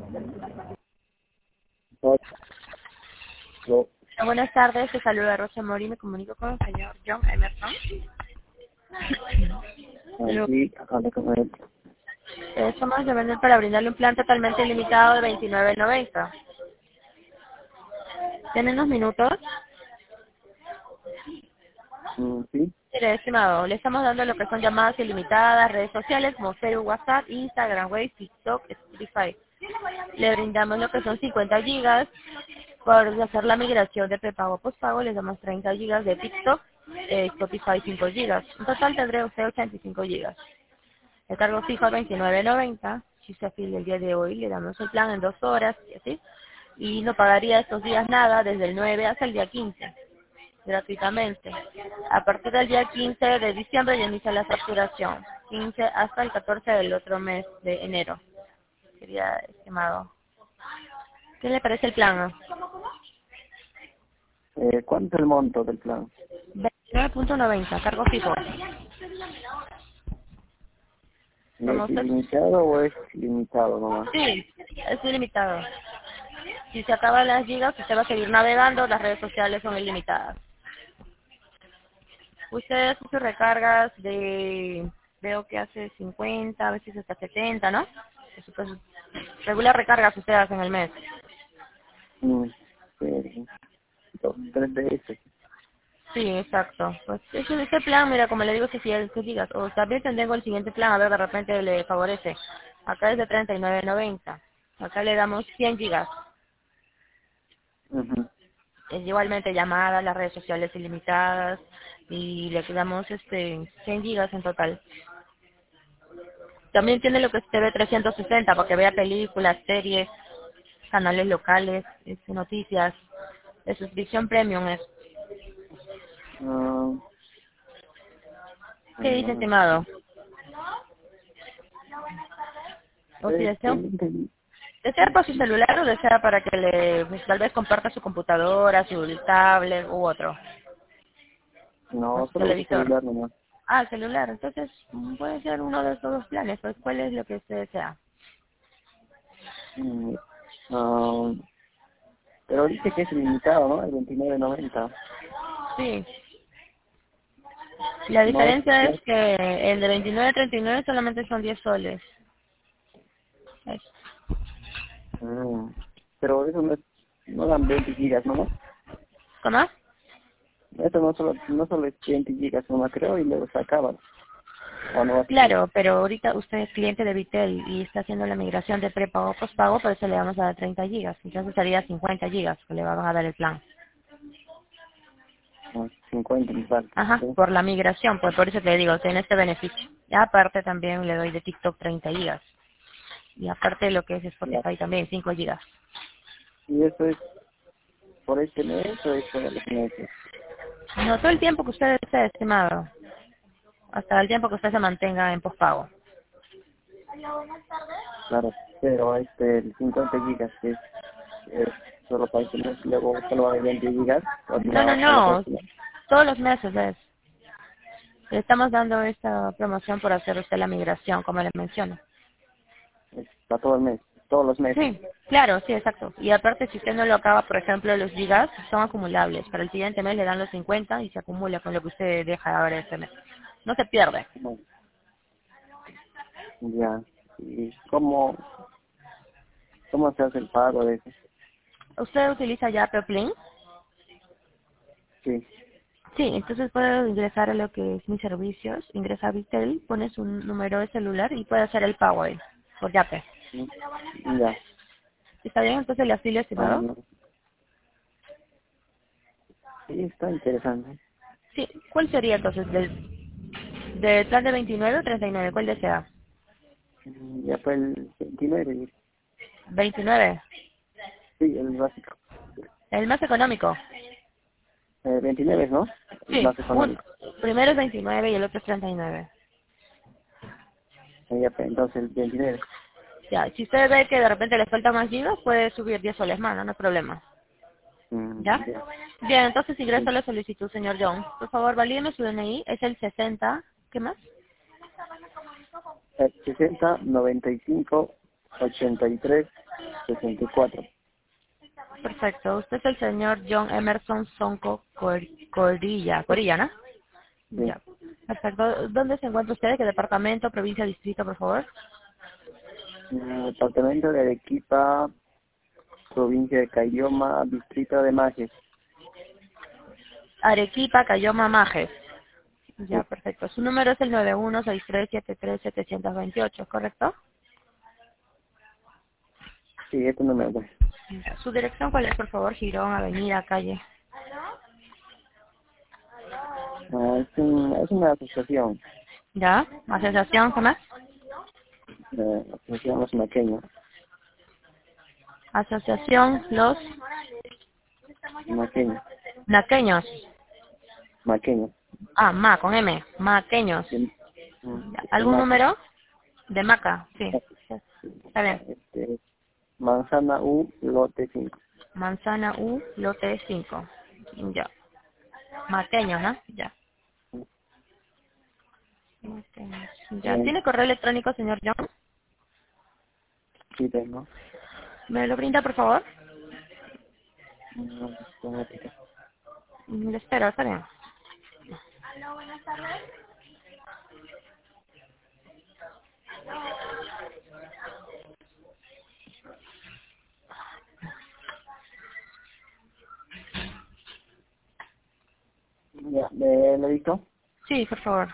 Hola. Buenas tardes, te saluda Rosa Mori, me comunico con el señor John Emerson. Sí, habla con él. Somos de vender para brindarle un plan totalmente ilimitado de $29.90. ¿Tiene unos minutos? Sí. Mire, estimado, le estamos dando lo que son llamadas ilimitadas, redes sociales como Facebook, WhatsApp, Instagram, Wave, TikTok, Spotify. Le brindamos lo que son 50 gigas por hacer la migración de prepago a postpago. Les damos 30 gigas de TikTok, Spotify 5 gigas. En total tendré usted 85 gigas. El cargo fijo a $29.90. Si se afilia el día de hoy, le damos el plan en 2 horas y así. Y no pagaría estos días nada desde el 9 hasta el día 15, gratuitamente. A partir del día 15 de diciembre ya inicia la facturación. 15 hasta el 14 del otro mes de enero. Sería estimado. ¿Qué le parece el plan? ¿Cuánto es el monto del plan? 29.90, cargo fijo. Como ¿Es usted... ilimitado o es limitado nomás? Sí, es ilimitado. Si se acaban las gigas, usted va a seguir navegando, las redes sociales son ilimitadas. Usted hace sus recargas de... Veo que hace 50, a veces hasta 70, ¿no? Eso, pues, regular recargas usted hace en el mes. Sí, 3 veces. Sí, exacto. Pues ese plan, mira, como le digo, que si que digas, o también tengo el siguiente plan, a ver, de repente le favorece. Acá es de 39.90. Acá le damos 100 gigas. Ujú. Es igualmente llamadas, las redes sociales ilimitadas, y le damos 100 gigas en total. También tiene lo que es TV 360 para que vea películas, series, canales locales, noticias. De suscripción premium es. Ah, ¿Qué dice, ah, estimado? O si desea, no entendí. ¿desea por su celular o desea para que le, pues, tal vez comparta su computadora, su tablet u otro? O No, su solo uso televisor. celular nomás. Ah, celular. Entonces puede ser uno de estos dos planes. Pues, ¿cuál es lo que usted desea? Mm, ah, pero dice que es ilimitado, ¿no? El 29.90. Sí. La No es... diferencia No es es que el de 29.39 solamente son 10 soles. Es- mm, pero eso no es... No dan 20 gigas nomás. ¿Cómo? Eso no solo es 20 gigas nomás, creo, y luego se acaba. ¿O no? Claro, pero ahorita usted es cliente de Vitel y está haciendo la migración de prepago a postpago, por eso le vamos a dar 30 gigas. Entonces sería 50 gigas que le vamos a dar el plan. 50 me falta. Ajá, ¿Sí? por la migración, pues por eso te digo, tiene este beneficio. Y aparte también le doy de TikTok 30 gigas. Y aparte lo que es Ya. Spotify también, 5 gigas. ¿Y eso es por este mes o es todos los meses? No, todo el tiempo que usted esté estimado, hasta el tiempo que usted se mantenga en postpago. Claro, pero el 50 gigas es solo para este mes, luego solo hay 20 gigas No, no, para la no, próxima. todos los meses es. Le estamos dando esta promoción por hacer usted la migración, como le menciono. Es para todo el mes, todos los meses. Sí, claro, sí, exacto. Y aparte, si usted no lo acaba, por ejemplo, los gigas son acumulables. Para el siguiente mes le dan los 50 y se acumula con lo que usted deja ahora este mes. No se pierde. Bueno, ya. ¿Y cómo se hace el pago de eso? ¿Usted utiliza ya Peplink? Sí. Sí, entonces puede ingresar a lo que es mis servicios, ingresa a Vitel, pone su número de celular y puede hacer el pago ahí, por Yape. Ya. ¿Está bien? Entonces le afilio, Ah, estimado. no. Sí, está interesante. Sí, ¿cuál sería entonces? ¿Del plan de 29 o 39? ¿Cuál desea? Ya fue el 29. 29. Sí, el básico. El más económico. 29, ¿no? El Sí, más económico. primero es 29 y el otro es 39. Ya fue, entonces el 29. Ya, si usted ve que de repente le falta más gigas, puede subir 10 soles más, no hay problema. ¿Ya? Ya. Bien, entonces ingresa Sí. la solicitud, señor John. Por favor, valídeme su DNI, es el 60, ¿qué más? 60, 95, 83. 64. Perfecto. Usted es el señor John Emerson Sonco Corilla, ¿no? Sí. Ya. Perfecto. ¿Dónde se encuentra usted? ¿Qué departamento, provincia, distrito, por favor? Departamento de Arequipa, provincia de Cayoma, distrito de Majes. Arequipa, Cayoma, Majes. Sí, Ya, perfecto. Su número es el 916373-728, ¿correcto? sí, este no me acuerdo. Ya. ¿Su dirección cuál es, por favor? Girón, avenida, calle. Es una asociación, ¿Ya? ¿Asociación, qué más? asociación Los Maqueños. Asociación Los Maqueños, Naqueños. Maqueños. Ah, con M. Maqueños. De, Ya. de ¿Algún Maque. número? De Maca, sí. Está bien. Manzana U, lote 5. Manzana U, lote 5. Ya. Maqueños, ¿no? Ya. Maqueños. Ya. ¿Tiene correo electrónico, señor John? Sí, tengo. ¿Me lo brinda, por favor? Automática. Le espero, está bien. Ya, ¿me lo dictó? Sí, por favor.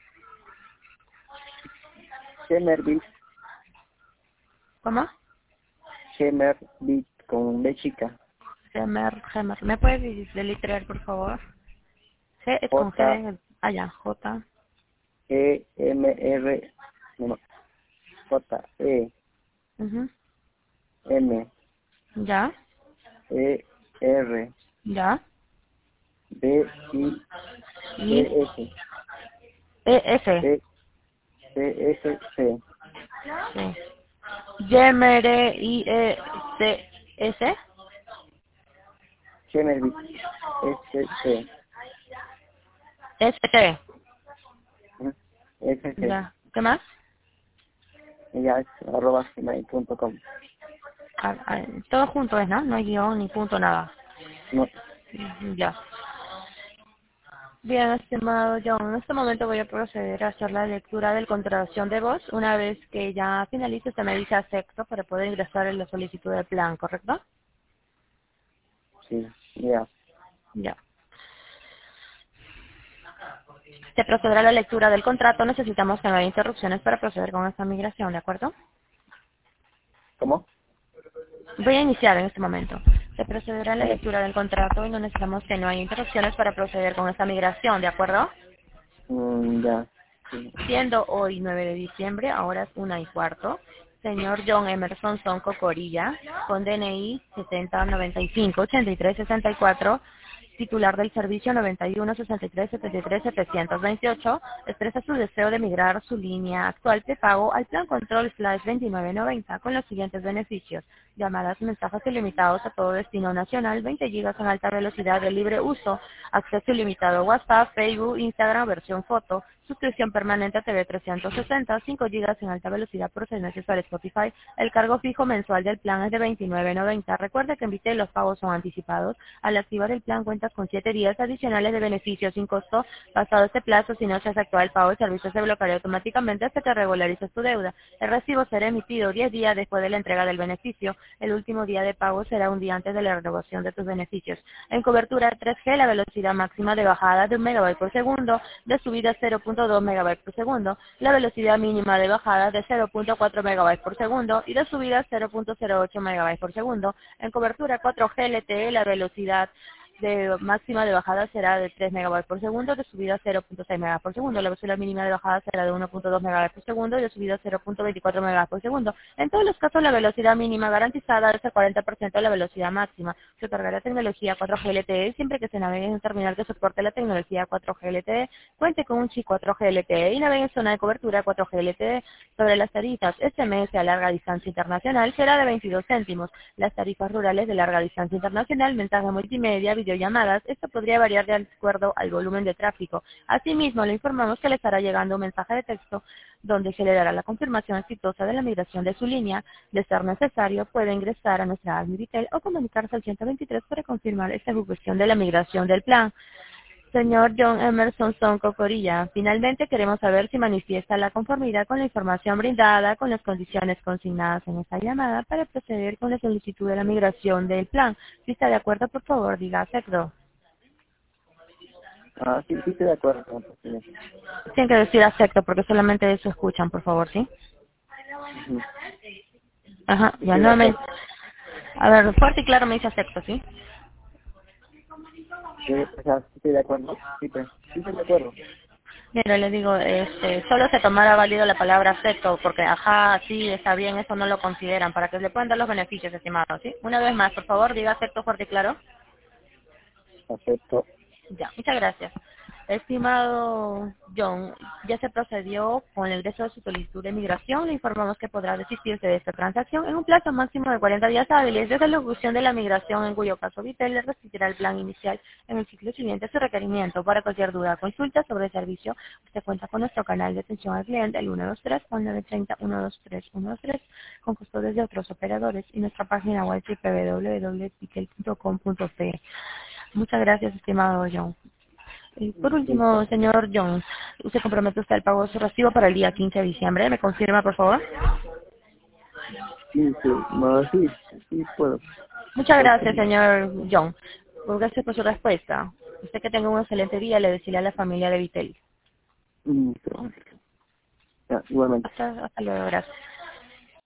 Gemerbit, ¿Cómo? Gemerbit con B chica. Gemer. ¿Me puede deletrear, por favor? G es con J, G. Ah, ya. J. E, M, R, no, J, E, Ujú. M, Ya. E, R, Ya. B, I, I. C, S, E. F. C, C, S, C. Sí. Yemere. I. E. C. S. Gemerbit, S, C. S. T. S, C. Ya. ¿Qué más? Ya es @gmail.com. Todo junto es, ¿no? No hay guión ni punto, nada. No, Ya. Bien, estimado John, en este momento voy a proceder a hacer la lectura del contratación de voz. Una vez que ya finalice, usted me dice acepto para poder ingresar en la solicitud de plan, ¿correcto? sí, ya, Ya. Se procederá a la lectura del contrato. Necesitamos que no haya interrupciones para proceder con esta migración, ¿de acuerdo? ¿cómo? Voy a iniciar en este momento. Se procederá a la Ah, lectura del contrato y no necesitamos que no haya interrupciones para proceder con esta migración, ¿de acuerdo? ya, sí, Siendo hoy 9 de diciembre, a horas 1:15, señor John Emerson Sonco Corilla, con DNI 7095-8364, titular del servicio 91-63-73-728, expresa su deseo de migrar su línea actual de pago al plan Control Flash 2990 con los siguientes beneficios: llamadas, mensajes ilimitados a todo destino nacional, 20 gigas en alta velocidad de libre uso, acceso ilimitado a WhatsApp, Facebook, Instagram, versión foto, suscripción permanente a TV 360, 5 gigas en alta velocidad por 6 meses para Spotify. El cargo fijo mensual del plan es de 29.90. Recuerde que en Vite los pagos son anticipados. Al activar el plan cuentas con 7 días adicionales de beneficios sin costo. Pasado este plazo, si no se ha efectuado el pago, el servicio se bloqueará automáticamente hasta que regularices tu deuda. El recibo será emitido 10 días después de la entrega del beneficio. El último día de pago será un día antes de la renovación de tus beneficios. En cobertura 3G, la velocidad máxima de bajada de 1 megabyte por segundo, de subida 0.2 megabytes por segundo, la velocidad mínima de bajada de 0.4 megabytes por segundo y de subida 0.08 megabytes por segundo. En cobertura 4G LTE, la velocidad de máxima de bajada será de 3 megabytes por segundo, de subida 0.6 megabytes por segundo. La velocidad mínima de bajada será de 1.2 megabytes por segundo y de subida 0.24 megabytes por segundo. En todos los casos, la velocidad mínima garantizada es el 40% de la velocidad máxima. Se otorgará tecnología 4G LTE siempre que se navegue en un terminal que soporte la tecnología 4G LTE, cuente con un chip 4G LTE y navegue en zona de cobertura 4G LTE. Sobre las tarifas SMS a larga distancia internacional será de 22 céntimos. Las tarifas rurales de larga distancia internacional, mensaje multimedia, videollamadas, esto podría variar de acuerdo al volumen de tráfico. Asimismo, le informamos que le estará llegando un mensaje de texto donde se le dará la confirmación exitosa de la migración de su línea. De ser necesario, puede ingresar a nuestra app Mivitel o comunicarse al 123 para confirmar esta ejecución de la migración del plan. Señor John Emerson Sonco Corilla, finalmente queremos saber si manifiesta la conformidad con la información brindada con las condiciones consignadas en esta llamada para proceder con la solicitud de la migración del plan. Si está de acuerdo, por favor, diga acepto. Sí, sí estoy de acuerdo. Sí. Tienen que decir acepto porque solamente eso escuchan, por favor, ¿sí? Ujú. Ajá, ya Estoy de nuevamente. acuerdo. A ver, fuerte y claro me dice acepto, ¿sí? O sea, sí estoy de acuerdo. Sí, pues, sí estoy de acuerdo. Mira, le digo, solo se tomará válido la palabra acepto, porque ajá, sí, está bien, eso no lo consideran, para que le puedan dar los beneficios, estimado, ¿sí? Una vez más, por favor, diga acepto fuerte y claro. Acepto. Ya, muchas gracias. Estimado John, ya se procedió con el ingreso de su solicitud de migración. Le informamos que podrá desistirse de esta transacción en un plazo máximo de 40 días hábiles desde la ejecución de la migración, en cuyo caso Vitel le resistirá el plan inicial en el ciclo siguiente a su requerimiento. Para cualquier duda o consulta sobre el servicio, usted cuenta con nuestro canal de atención al cliente, el 123 o 930 123 123, con costo desde otros operadores, y nuestra página web www.vitel.com.pe. Muchas gracias, estimado John. Y por Listo. último, señor Jones, ¿usted compromete usted el pago de su recibo para el día 15 de diciembre? ¿Me confirma, por favor? Sí, sí. No, sí, sí puedo. Muchas Creo que gracias, sí. señor John. Pues gracias por su respuesta. Usted que tenga un excelente día, le deciré a la familia de Vitel. Listo. Ya, igualmente. Hasta luego, gracias.